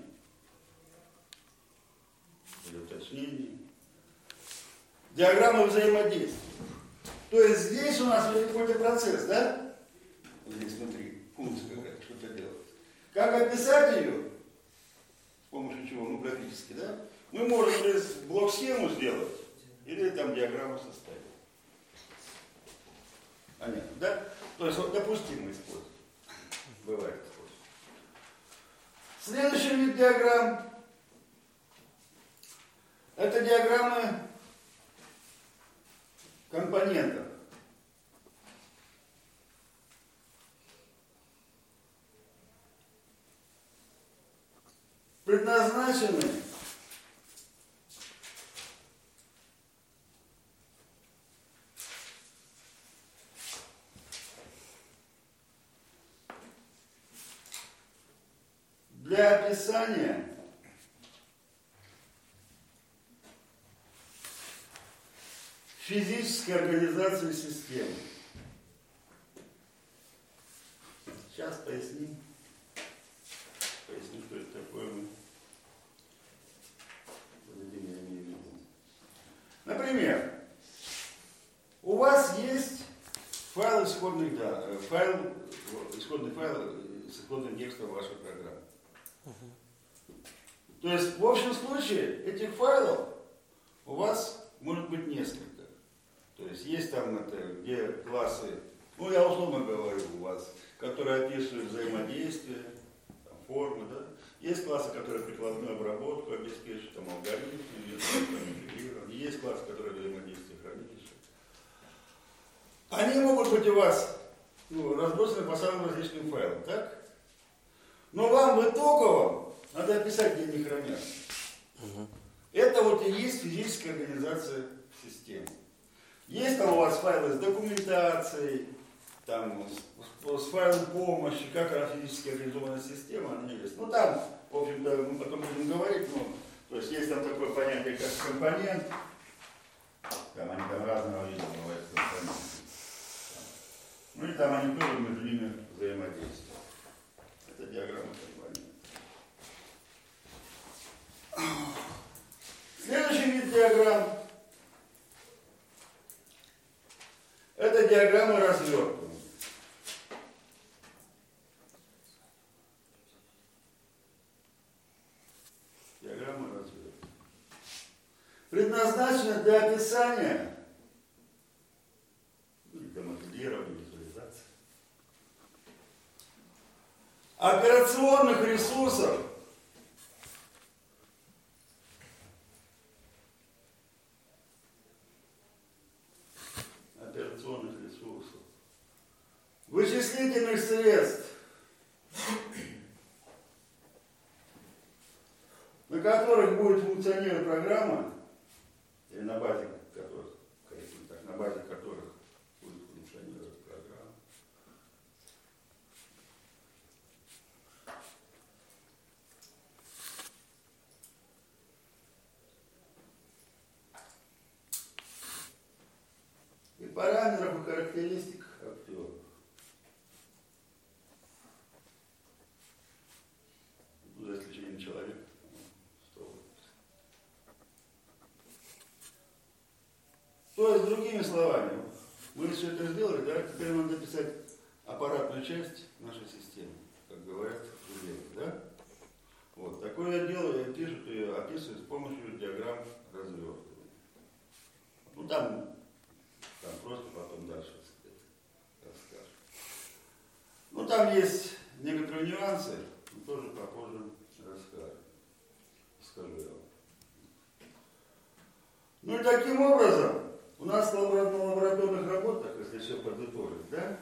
или уточнении диаграммы взаимодействия. То есть здесь у нас какой-то процесс, да? Здесь внутри функция какая-то, что-то делает. Как описать ее? С помощью чего? Ну, графически, да? Мы можем или блок-схему сделать, или там диаграмму составить. Понятно, да? То есть вот допустимо использовать. Бывает использовать. Следующий вид диаграмм – это диаграммы компонентов. Предназначены для описания физической организации системы. Сейчас поясним. Поясню, что это такое мы дадим, я имею в виду. Например, у вас есть файл исходных данных, файл, исходный файл с исходным текстом вашей программы. Uh-huh. То есть, в общем случае, этих файлов у вас может быть несколько. То есть, есть там это, где классы, ну я условно говорю, у вас, которые описывают взаимодействие, там, формы, да. Есть классы, которые прикладную обработку обеспечивают, там алгоритмы, есть классы, которые взаимодействие хранилища. Они могут быть у вас ну, разбросаны по самым различным файлам, так? Но вам в итоговом надо описать, где они хранятся. Угу. Это вот и есть физическая организация системы. Есть там у вас файлы с документацией, там, с, с файлом помощи, как она физически организована система, она есть. Ну там, в общем-то, мы потом будем говорить, но, то есть есть там такое понятие, как компонент, там они там разного вида бывают компоненты. Ну и там они тоже между ними взаимодействуют. Это диаграмма компонента. Следующий вид диаграмм – это диаграммы развертывания. Диаграммы развертывания. Предназначены для описания, для моделирования, визуализации операционных ресурсов операционных ресурсов, вычислительных средств, на которых будет функционировать программа, или на базе которых, так, на базе которых будет функционировать программа. И параметров и характеристик актеров. За исключением человека. То есть, другими словами, мы все это сделали, да, теперь нам надо написать аппаратную часть нашей системы, как говорят люди, да? Вот, такое дело пишут и описывают с помощью диаграмм развертывания. Ну, там, там просто потом дальше расскажем. Ну, там есть некоторые нюансы, но тоже попозже расскажем. Скажу я вам. Ну и таким образом, у нас в лабораторных работах, если все подытожить, да,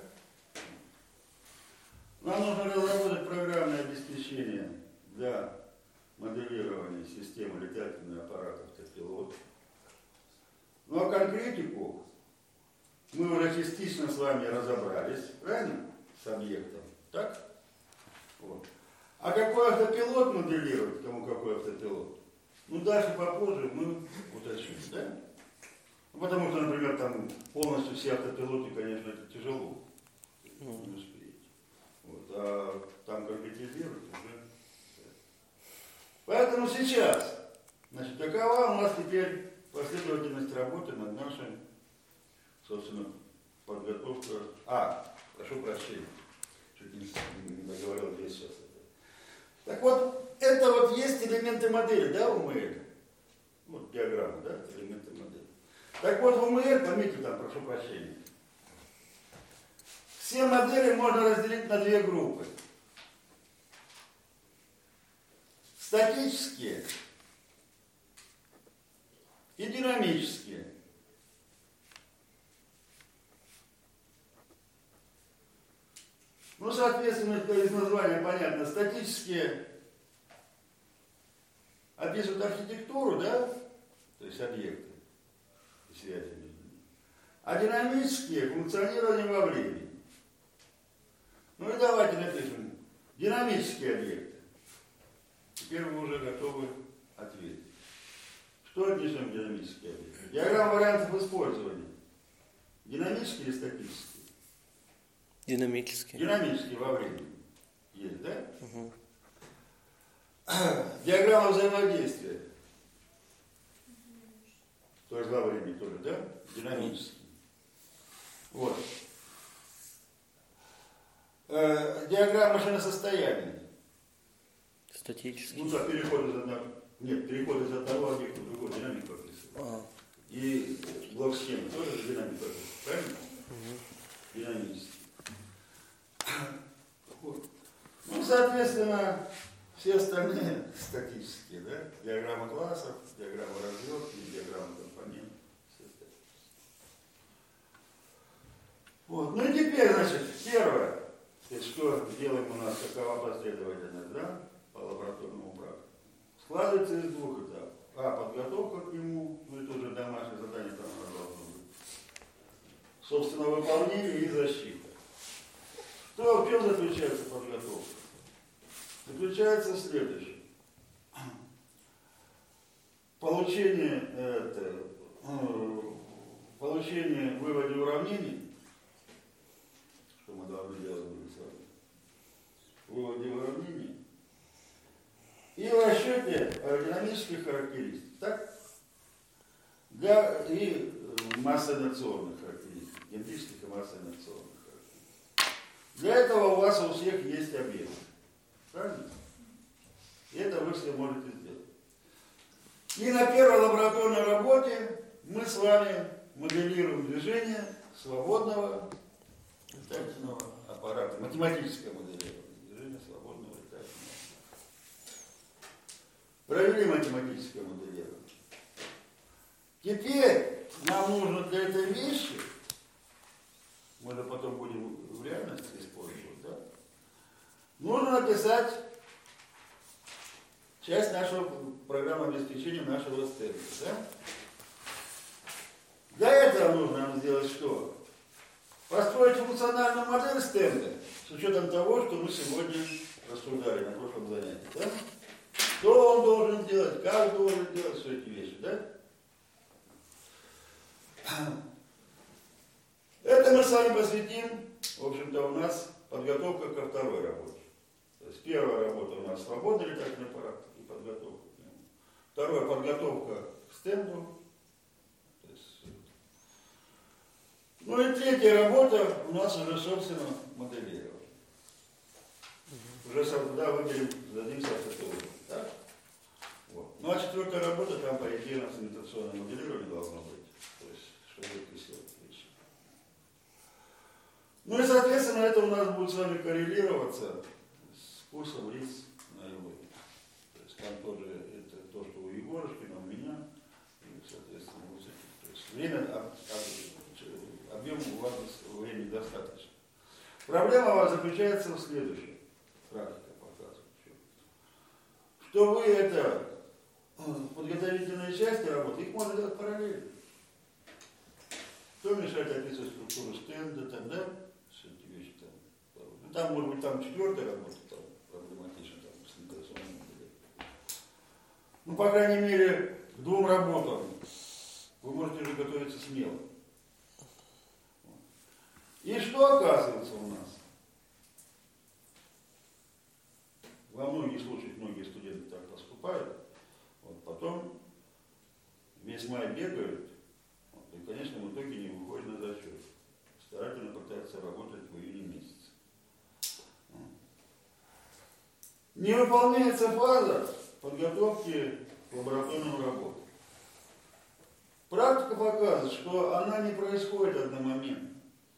нам нужно разработать программное обеспечение для моделирования системы летательных аппаратов Т-пилот. Ну а конкретику мы уже частично с вами разобрались, правильно, с объектом, так? Вот. А какой автопилот моделировать, кому какой автопилот? Ну дальше попозже мы уточним, да? Потому что, например, там полностью все автопилоты, конечно, это тяжело. Не успеете. Вот. А там конкретизировать уже. Поэтому сейчас, значит, какова у нас теперь последовательность работы над нашей, собственно, подготовкой. А, прошу прощения, чуть не договорил здесь сейчас это. Так вот, это вот есть элементы модели, да, у МЭР? Вот диаграмма, да, элементы модели. Так вот, в МЭР, поймите там, прошу прощения, все модели можно разделить на две группы. Статические и динамические. Ну, соответственно, из названия понятно, статические описывают архитектуру, да, то есть объекты и связи между ними. А динамические функционирование во времени. Ну и давайте напишем динамические объекты. Теперь вы уже готовы ответить. Что отнесем к динамическим объектам? Диаграмма вариантов использования. Динамические или статические? Динамические. Динамические во времени. Есть, да? Угу. Диаграмма взаимодействия. Тоже во времени тоже, да? Динамические. Вот. Э, диаграмма машиносостояния. Статические. Ну да, переход из одного. Нет, переход из одного объекта в другой, динамику описывает. А. И блок схемы тоже динамику описывает, правильно? Угу. Динамический. Вот. Ну, соответственно, все остальные статические, да? Диаграмма классов, диаграмма развертки, диаграмма компонентов. Все статические. Вот. Ну и теперь, значит, первое. Что делаем у нас, какова последовательность, да? По лабораторному практике. Складывается из двух этапов. А, подготовка к нему, ну это уже домашнее задание там должно быть. Собственно, выполнение и защита. Что, в чем заключается подготовка? Заключается в следующем. Получение, это, получение выводе уравнений, что мы должны делать с вами, выводе уравнений, и в расчете аэродинамических характеристик, так? Для и массоинерционных характеристик, генетических и массоинерционных характеристик. Для этого у вас у всех есть объект. Правильно? И это вы все можете сделать. И на первой лабораторной работе мы с вами моделируем движение свободного летательного аппарата. Математическое моделирование движения свободного. Провели математическое моделирование. Теперь нам нужно для этой вещи, мы же потом будем в реальности использовать, да? Нужно написать часть нашего программы обеспечения нашего стенда, да? Для этого нужно нам сделать что? Построить функциональную модель стенда с учетом того, что мы сегодня рассуждали на прошлом занятии, да? Что он должен делать, как должен делать, все эти вещи, да? Это мы с вами посвятим, в общем-то, у нас подготовка ко второй работе. То есть первая работа у нас свободный летательный аппарат и подготовка к нему. Вторая подготовка к стенду. То есть, ну и третья работа у нас уже, собственно, моделирование. Уже сюда выберем, зададимся автотологом. Да? Вот. Ну а четвертая работа, там, по идее, у нас имитационное моделирование должно быть. То есть, что будет весело. Ну и, соответственно, это у нас будет с вами коррелироваться с курсом РИС на ИВ. То есть там тоже это то, что у Егорушкина, у меня, и, соответственно, вот эти. То есть время, объем у вас времени достаточно. Проблема у вас заключается в следующем. Практика показывает. Что вы это, подготовительные части работы, их можно делать параллельно. Кто мешает описывать структуру стенда, там, да? Все эти вещи там. Ну, там, может быть, там четвертая работа, там, проблематично, там, с имитационным моделем. Ну, по крайней мере, к двум работам вы можете уже готовиться смело. И что оказывается у нас? Во многих случаях многие студенты так поступают, вот, потом весь май бегают, вот, и, конечно, в итоге не выходит на зачет. Старательно пытаются работать в июне месяце. Не выполняется фаза подготовки к лабораторным работам. Практика показывает, что она не происходит одномоментно.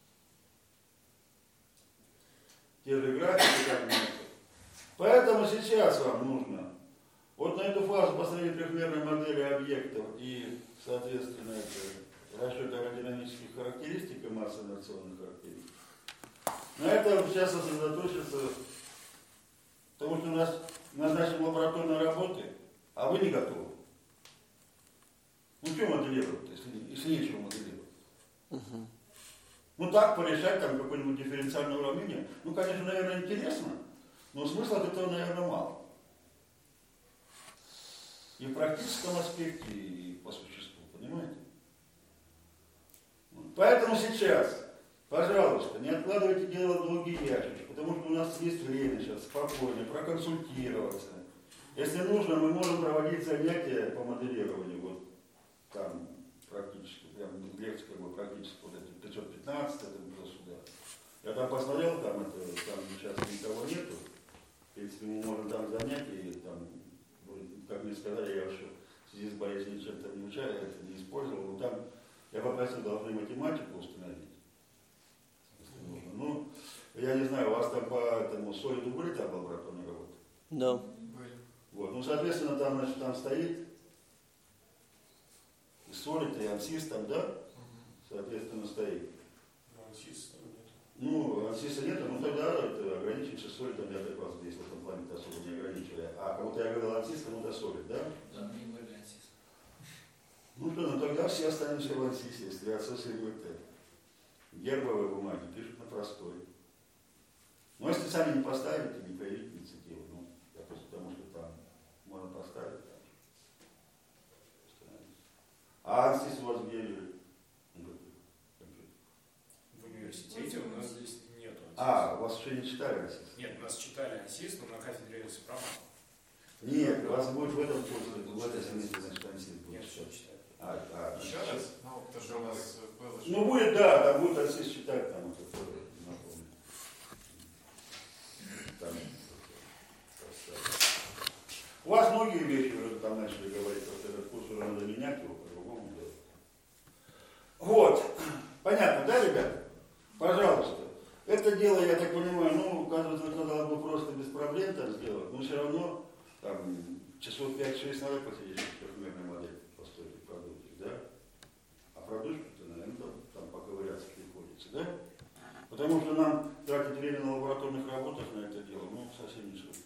Те же графики там нет. Поэтому сейчас вам нужно вот на эту фазу построения трехмерной модели объектов и, соответственно, это расчет аэродинамических характеристик и массы инерционных характеристик. На этом сейчас сосредоточиться, потому что у нас назначены лабораторные работы, а вы не готовы. Ну что моделировать, если, если нечего моделировать? Uh-huh. Ну так порешать там какое-нибудь дифференциальное уравнение, ну, конечно, наверное, интересно, но смысла от этого, наверное, мало. И в практическом аспекте, и по существу, понимаете? Поэтому сейчас, пожалуйста, не откладывайте дело в долгий ящик, потому что у нас есть время сейчас спокойно проконсультироваться. Если нужно, мы можем проводить занятия по моделированию, вот там практически, прям лекция как бы практически, вот это пятьсот пятнадцать, это туда-сюда. Я там посмотрел, там, это, там сейчас никого нету, в принципе, мы можем там занятия, там, как мне сказали, я еще в связи с болезнью чем-то не учал, я это не использовал, но там я попросил, должны математику установить. Если нужно. Ну, я не знаю, у вас там по этому солиду были там лабораторные работы? Да. Были. Вот, ну, соответственно, там, значит, там стоит и солид, и ансис там, да? Угу. Соответственно, стоит. Ансиса нет. Ну, ансиса нет, ну тогда это ограничимся солидом, я так вас здесь в этом плане особо не ограничиваю. А кому-то я говорил ансис, кому-то солид, да? Да, не были ансис. Ну что, ну тогда все останемся в ансисе, если отсутствует это. Гербовые бумаги пишут на простой. Но если сами не поставите, не проявите инициативу, ну, я просто потому что там можно поставить. Там. А ансис у вас где лежит? В университете у нас здесь нет ансиса. А, у вас еще не читали ансис? Нет, у нас читали ансис, но на кафедре справа. Нет, у вас будет в этом курсе, в этой семестре, значит, ансис будет. Нет, что читать. А, а, Еще раз? Ну, потому что у нас было... ну будет, да, там будет ансис читать, там это тоже напомню. Там, у вас многие вещи уже там начали говорить, что этот курс уже надо менять, его по-другому делать. Вот, понятно, да, ребята? Пожалуйста. Это дело, я так понимаю, ну, кажется, это надо было просто без проблем там сделать, но все равно там часов пять-шесть надо посидеть, чтобы трехмерную модель построить и продумать, да? А продумать-то, наверное, там, там поковыряться приходится, да? Потому что нам тратить время на лабораторных работах на это дело, ну, совсем не шутки.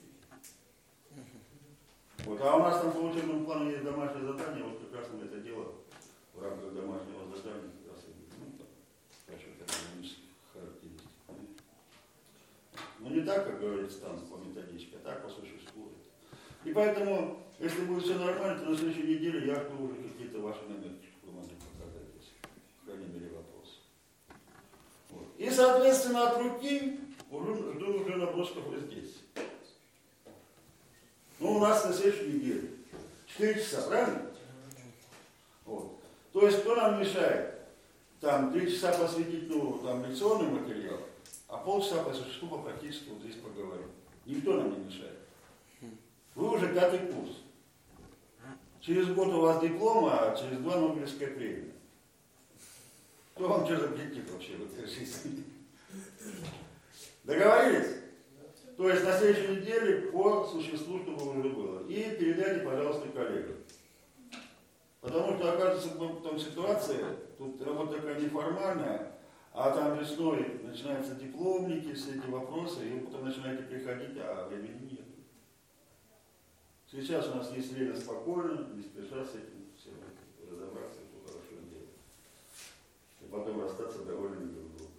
Вот, а у нас там по учебному плану есть домашнее задание, вот как раз мы это дело в рамках домашнего задания, как раз, ну, так, расчет экономических характеристик. Ну, не так, как говорится там по методичке, а так по существу. И поэтому, если будет все нормально, то на следующей неделе я жду уже какие-то ваши наметки, чтобы вы могли показать, если, по крайней мере, вопросы. Вот. И, соответственно, от руки уже, жду уже набросков вот здесь. Ну, у нас на следующей неделе. Четыре часа, правильно? Вот. То есть, кто нам мешает? Там три часа посвятить, ну, там, лекционный материал, а полчаса по существу, по практически вот здесь поговорим. Никто нам не мешает. Вы уже пятый курс. Через год у вас диплом, а через два Нобелевская премия. Кто вам что запретит вообще в этой жизни? Договорились? То есть на следующей неделе по существу, чтобы уже было. И передайте, пожалуйста, коллегам. Потому что, оказывается, потом ситуация, тут работа такая неформальная, а там весной начинаются дипломники, все эти вопросы, и вы потом начинаете приходить, а времени нет. Сейчас у нас есть время спокойно, не спеша с этим всем разобраться, что хорошо делать. И потом расстаться довольными друг другом.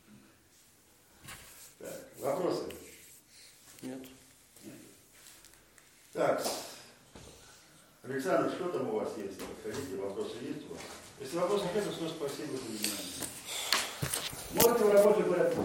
Так, вопросы? Нет. Нет. Так, Александр, что там у вас есть? Подходите, вопросы есть у вас? Если вопросов нет, то спасибо за внимание. Можете в рабочий порядок.